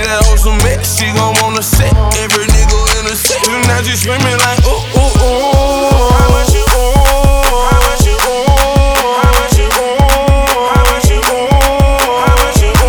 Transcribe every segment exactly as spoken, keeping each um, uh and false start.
that hoe some mix, she gon' wanna set every nigga in the set. Now she screaming like ooh ooh ooh. How much you ooh? How much you ooh? How much you ooh? How much you ooh? How much you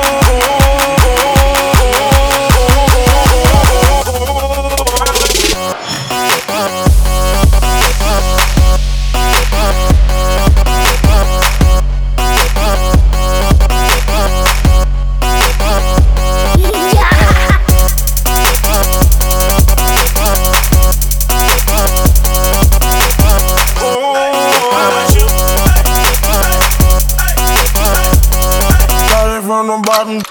from the bottom.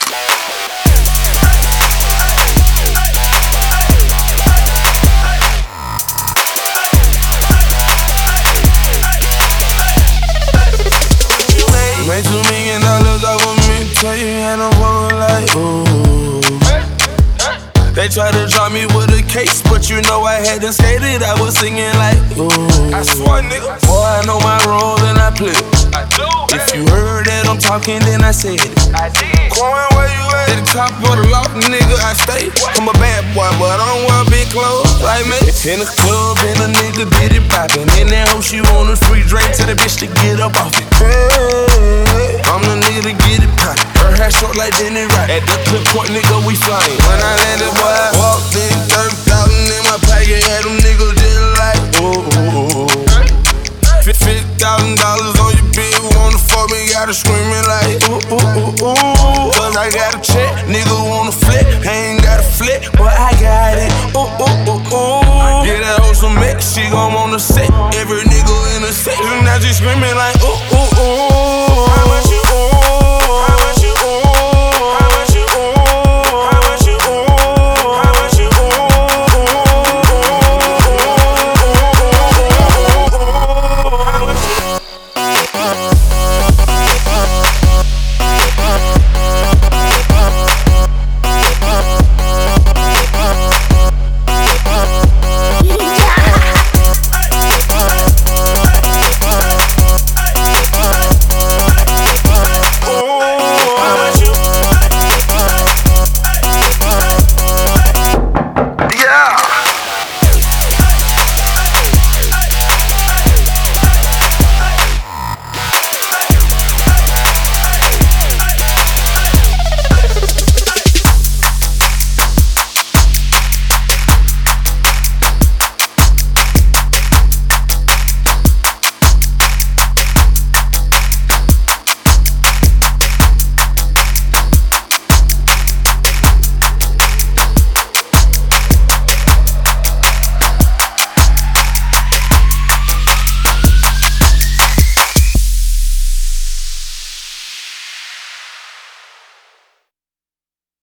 Made two million dollars off of me, tell you and I'm rolling like ooh. They tried to drop me with a case, but you know I hadn't skated. I was singing like ooh. I swear, nigga, boy, I know my role and I play it. I do. If you heard that I'm talking, then I said it. I did. Coin, where you at? At the top of the loft, nigga, I stay. I'm a bad boy, but I don't wear big clothes like me. In the club, and a nigga did it poppin'. In that hoe, she want a free drink, tell the bitch to get up off it. Hey, I'm the nigga to get it poppin'. Her hair short like Jenny Rock. At the clip point, nigga, we flyin'. When I landed, boy, I walked in, thirty thousand in my pocket, had them niggas just like ooh, ooh, ooh. Fifty thousand dollars on your bill, wanna fuck me, gotta screamin' like ooh, ooh, ooh, ooh. Cause I got a check, nigga wanna flip, I ain't got a flip, but I got it. Ooh, ooh, ooh, ooh. Get that hoe some mix, she gon' wanna set every nigga in the set. Now she screamin' like ooh, ooh, ooh. How much you ooh?